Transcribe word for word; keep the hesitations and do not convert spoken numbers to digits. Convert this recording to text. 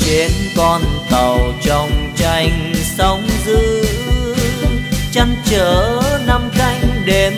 trên con tàu trong tranh sóng dữ, chăn trở năm canh đêm